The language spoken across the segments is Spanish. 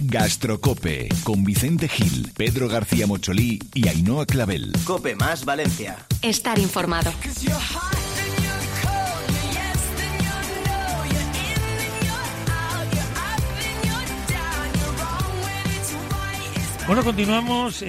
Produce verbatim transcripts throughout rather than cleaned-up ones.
Gastrocope, con Vicente Gil, Pedro García Mocholí y Ainhoa Clavel. Cope más Valencia. Estar informado. Bueno, continuamos.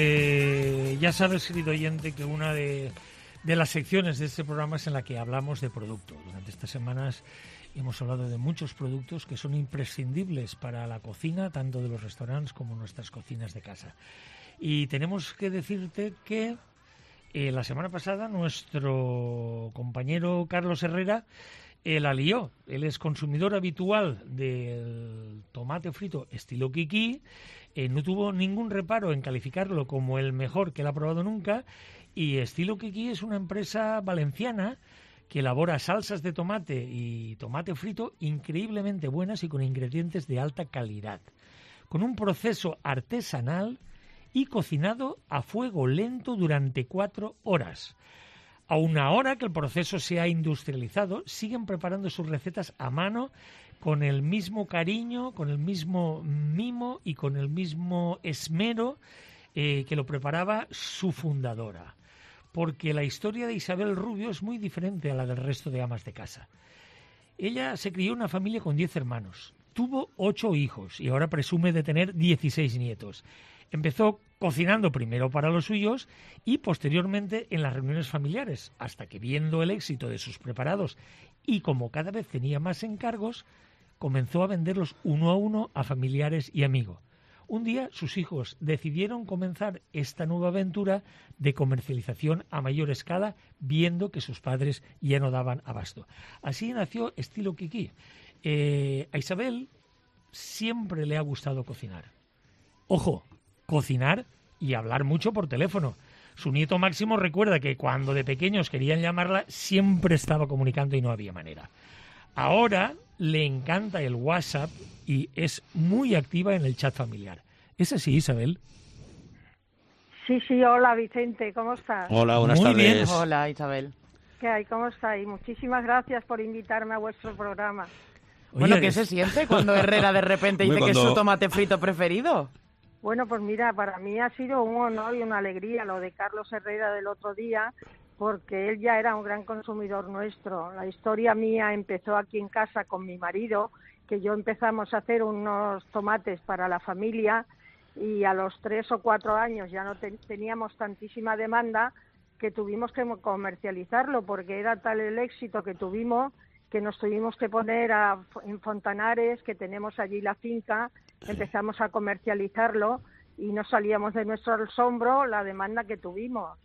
Eh, ya sabes, querido oyente, que una de, de las secciones de este programa es en la que hablamos de productos. Durante estas semanas hemos hablado de muchos productos que son imprescindibles para la cocina, tanto de los restaurantes como nuestras cocinas de casa. Y tenemos que decirte que eh, la semana pasada nuestro compañero Carlos Herrera eh, la lió. Él es consumidor habitual del tomate frito estilo Kiki. Eh, no tuvo ningún reparo en calificarlo como el mejor que él ha probado nunca. Y estilo Kiki es una empresa valenciana que elabora salsas de tomate y tomate frito increíblemente buenas y con ingredientes de alta calidad, con un proceso artesanal y cocinado a fuego lento durante cuatro horas. Aun ahora que el proceso se ha industrializado, siguen preparando sus recetas a mano con el mismo cariño, con el mismo mimo y con el mismo esmero eh, que lo preparaba su fundadora. Porque la historia de Isabel Rubio es muy diferente a la del resto de amas de casa. Ella se crió en una familia con diez hermanos, tuvo ocho hijos y ahora presume de tener dieciséis nietos. Empezó cocinando primero para los suyos y posteriormente en las reuniones familiares, hasta que viendo el éxito de sus preparados y como cada vez tenía más encargos, comenzó a venderlos uno a uno a familiares y amigos. Un día sus hijos decidieron comenzar esta nueva aventura de comercialización a mayor escala, viendo que sus padres ya no daban abasto. Así nació Estilo Kiki. Eh, a Isabel siempre le ha gustado cocinar. Ojo, cocinar y hablar mucho por teléfono. Su nieto Máximo recuerda que cuando de pequeños querían llamarla, siempre estaba comunicando y no había manera. Ahora le encanta el WhatsApp y es muy activa en el chat familiar. ¿Es así, Isabel? Sí, sí, hola Vicente, ¿cómo estás? Hola, buenas Muy tardes. bien. Hola, Isabel. ¿Qué hay? ¿Cómo estáis? Muchísimas gracias por invitarme a vuestro programa. Oye, Bueno, ¿qué es- se siente cuando Herrera de repente dice Hombre, que es cuando- su tomate frito preferido? Bueno, pues mira, para mí ha sido un honor y una alegría lo de Carlos Herrera del otro día, porque él ya era un gran consumidor nuestro. La historia mía empezó aquí en casa con mi marido, que yo empezamos a hacer unos tomates para la familia y a los tres o cuatro años ya no te- teníamos tantísima demanda que tuvimos que comercializarlo, porque era tal el éxito que tuvimos que nos tuvimos que poner a, en Fontanares, que tenemos allí la finca, empezamos a comercializarlo y no salíamos de nuestro asombro la demanda que tuvimos.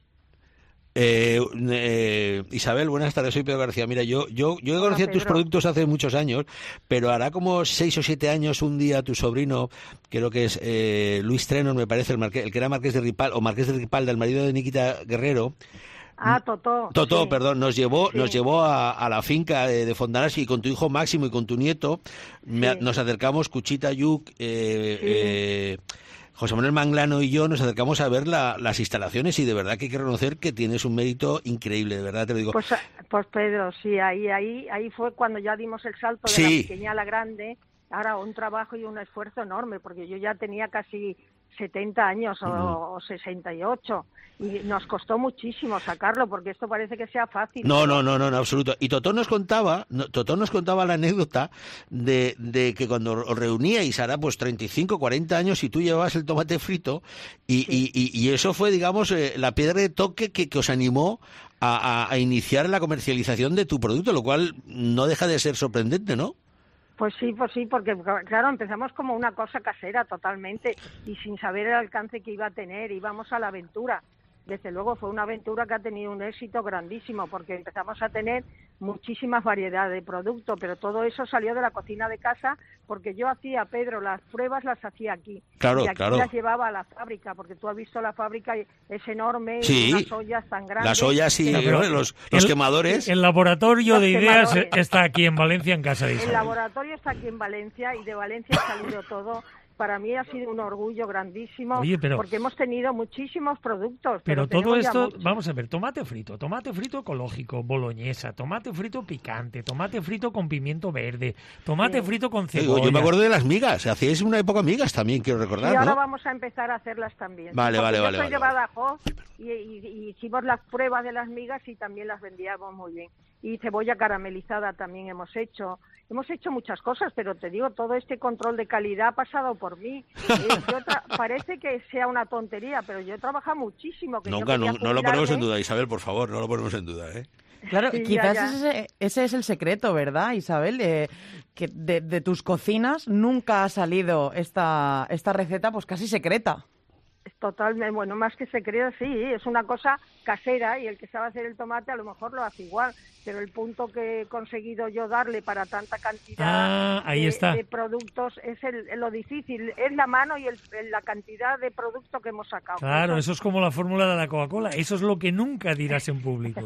Eh, eh, Isabel, buenas tardes, soy Pedro García. Mira, yo yo yo he Hola, conocido tus Pedro. productos hace muchos años, pero hará como seis o siete años un día tu sobrino, creo que es eh, Luis Trenor, me parece, el, marque- el que era Marqués de Ripal, o Marqués de Ripal, del marido de Nikita Guerrero. Ah, Totó. Totó, sí. perdón, nos llevó, Sí. nos llevó a, a la finca de, de Fontanares y con tu hijo Máximo y con tu nieto me- Sí. nos acercamos, Cuchita Yuc, eh, Sí. eh, José Manuel Manglano y yo nos acercamos a ver la- las instalaciones y de verdad que hay que reconocer que tienes un mérito increíble, de verdad te lo digo. Pues, pues Pedro, sí, ahí, ahí, ahí fue cuando ya dimos el salto de Sí. la pequeña a la grande. Ahora un trabajo y un esfuerzo enorme, porque yo ya tenía casi setenta años o, Ujú. o sesenta y ocho y nos costó muchísimo sacarlo, porque esto parece que sea fácil. No, no, no, no, en absoluto. Y Totó nos contaba, no, Totó nos contaba la anécdota de, de que cuando os reuníais, hará pues treinta y cinco, cuarenta años, y tú llevabas el tomate frito, y, y, y, y eso fue, digamos, eh, la piedra de toque que, que os animó a, a, a iniciar la comercialización de tu producto, lo cual no deja de ser sorprendente, ¿no? Pues sí, pues sí, porque claro, empezamos como una cosa casera totalmente y sin saber el alcance que iba a tener, íbamos a la aventura. Desde luego fue una aventura que ha tenido un éxito grandísimo, porque empezamos a tener muchísimas variedades de productos, pero todo eso salió de la cocina de casa, porque yo hacía, Pedro, las pruebas las hacía aquí. Claro, y aquí claro. las llevaba a la fábrica, porque tú has visto la fábrica, es enorme, y Sí. unas ollas tan grandes. Las ollas y No, pero eh, los, los el- quemadores. El laboratorio Los de ideas quemadores. está aquí en Valencia, en casa de El Isabel. laboratorio está aquí en Valencia y de Valencia ha salido todo, para mí ha sido un orgullo grandísimo. Oye, pero, porque hemos tenido muchísimos productos. Pero, pero todo esto, muchos. Vamos a ver, tomate frito, tomate frito ecológico, boloñesa, tomate frito picante, tomate frito con pimiento verde, tomate sí. frito con Sí, cebolla. yo me acuerdo de las migas, hacíais una época migas también, quiero recordar, Y ahora ¿no? vamos a empezar a hacerlas también. Vale, Porque vale, yo vale, soy vale, de vale. Badajoz y, y- y hicimos las pruebas de las migas y también las vendíamos muy bien. Y cebolla caramelizada también hemos hecho. Hemos hecho muchas cosas, pero te digo, todo este control de calidad ha pasado por mí. Eh, yo tra- parece que sea una tontería, pero yo he trabajado muchísimo. Que yo Nunca, quería no, no lo ponemos en jubilarme. duda, Isabel, por favor, no lo ponemos en duda, ¿eh? Claro, Sí, quizás ya, ya. Ese, ese es el secreto, ¿verdad, Isabel? Eh, que de, de tus cocinas nunca ha salido esta, esta receta pues casi secreta. Totalmente, bueno, más que se crea, sí, es una cosa casera y el que sabe hacer el tomate a lo mejor lo hace igual, pero el punto que he conseguido yo darle para tanta cantidad Ah, ahí de, está. de productos es el, lo difícil, es la mano y el, la cantidad de producto que hemos sacado. Claro, eso es como la fórmula de la Coca-Cola. Eso es lo que nunca dirás en público.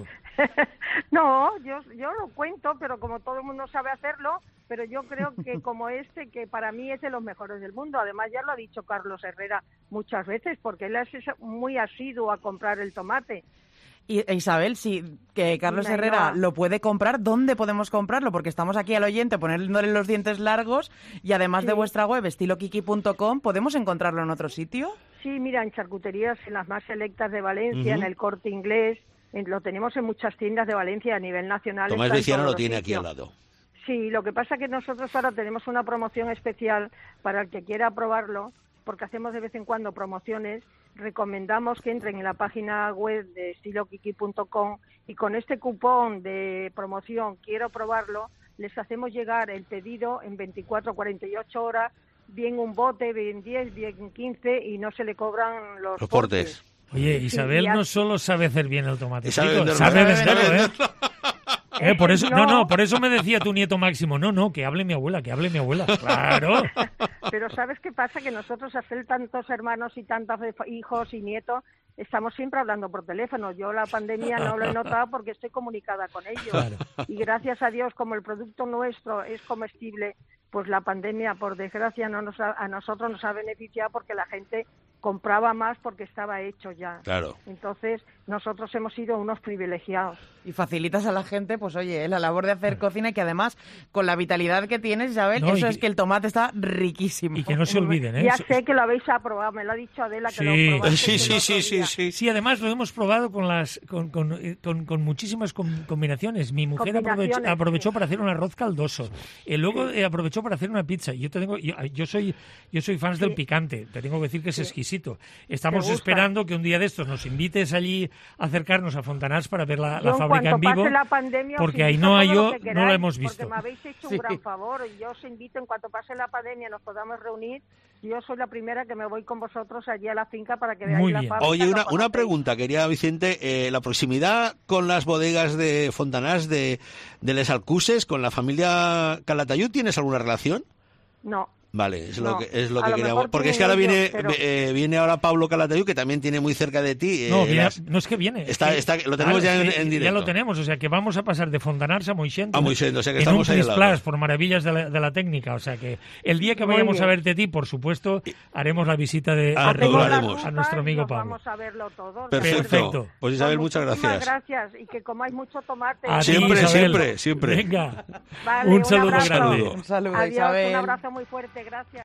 No, yo, yo lo cuento, pero como todo el mundo sabe hacerlo, pero yo creo que como este, que para mí es de los mejores del mundo. Además, ya lo ha dicho Carlos Herrera muchas veces, porque él es muy asiduo a comprar el tomate. Y e Isabel, si que Carlos Venga. Herrera lo puede comprar, ¿dónde podemos comprarlo? Porque estamos aquí al oyente poniéndole los dientes largos y además Sí. de vuestra web, estilo kiki punto com, ¿podemos encontrarlo en otro sitio? Sí, mira, en charcuterías, en las más selectas de Valencia, Ujú. en el Corte Inglés, en- lo tenemos en muchas tiendas de Valencia a nivel nacional. Tomás está en Veciano todos lo los tiene aquí sitios. al lado. Sí, lo que pasa es que nosotros ahora tenemos una promoción especial para el que quiera probarlo, porque hacemos de vez en cuando promociones. Recomendamos que entren en la página web de estilo kiki punto com y con este cupón de promoción quiero probarlo, les hacemos llegar el pedido en veinticuatro a cuarenta y ocho horas, bien un bote, bien diez, bien quince y no se le cobran los, Los portes. Oye, Isabel ya- no solo sabe hacer bien el tomate Y sabe frito, venderlo. sabe Sabe venderlo, ¿eh? venderlo. Eh, por eso, no, No. no, por eso me decía tu nieto Máximo, no, no, que hable mi abuela, que hable mi abuela. Claro. Pero ¿sabes qué pasa? Que nosotros, al ser tantos hermanos y tantos hijos y nietos, estamos siempre hablando por teléfono. Yo la pandemia no lo he notado porque estoy comunicada con ellos. Claro. Y gracias a Dios, como el producto nuestro es comestible, pues la pandemia, por desgracia, no nos ha- a nosotros nos ha beneficiado porque la gente compraba más porque estaba hecho ya. Claro. Entonces, nosotros hemos sido unos privilegiados. Y facilitas a la gente, pues oye, la labor de hacer cocina y que además, con la vitalidad que tienes, Isabel, No, y eso que- es que el tomate está riquísimo. Y que no se olviden, ¿eh? Ya So- sé que lo habéis aprobado, me lo ha dicho Adela que Sí. lo probaste Sí, el sí, otro sí, sí, día. sí. Sí, además lo hemos probado con las con, con, eh, con- con muchísimas com- combinaciones. Mi mujer aprovechó, Combinaciones, aprovechó sí. para hacer un arroz caldoso. Y luego eh, aprovechó para hacer una pizza. Yo te tengo, yo, yo soy yo soy fans del picante. Te tengo que decir que es Sí. exquisito. Estamos ¿Te gusta? esperando que un día de estos nos invites allí a acercarnos a Fontanars para ver la, Yo la en fábrica en cuanto vivo. pase la pandemia, os porque invito Ainhoa a y todo yo lo que no queráis, la hemos visto. Porque me habéis hecho un Sí. gran favor y yo os invito, en cuanto pase la pandemia, nos podamos reunir. Yo soy la primera que me voy con vosotros allí a la finca para que veáis Muy la bien. fábrica. Oye, lo una, una conocéis. pregunta, quería Vicente, eh, la proximidad con las bodegas de Fontanars de, de Les Alcuses, con la familia Calatayud, ¿tienes alguna relación? No. Vale, es lo No, que es lo a que lo queríamos. mejor Porque es que tienen ahora viene ellos, pero- eh, viene ahora Pablo Calatayud, que también tiene muy cerca de ti. eh, No, viene- las- no es que viene. es Está- que- está- lo tenemos ya es en- que en Ya directo. lo tenemos, o sea que vamos a pasar de Fontanars a Moixent. A Moixent, o sea que en estamos un ahí al lado. plis-plas, por maravillas de la, de la técnica. O sea que el día que Muy vayamos bien. a verte a ti, por supuesto, haremos la visita de, Ah, de todo lo rigor haremos. a nuestro amigo y nos Pablo. Vamos a verlo todo. ¿de Perfecto. acuerdo? Perfecto. Pues Isabel, muchas Muchísimas gracias. gracias y que comáis mucho tomate. A ti, Siempre, Isabel. siempre, siempre. Venga, Vale, un saludo abrazo. grande. Saludo. Un saludo, Adiós, Isabel. un abrazo muy fuerte, gracias.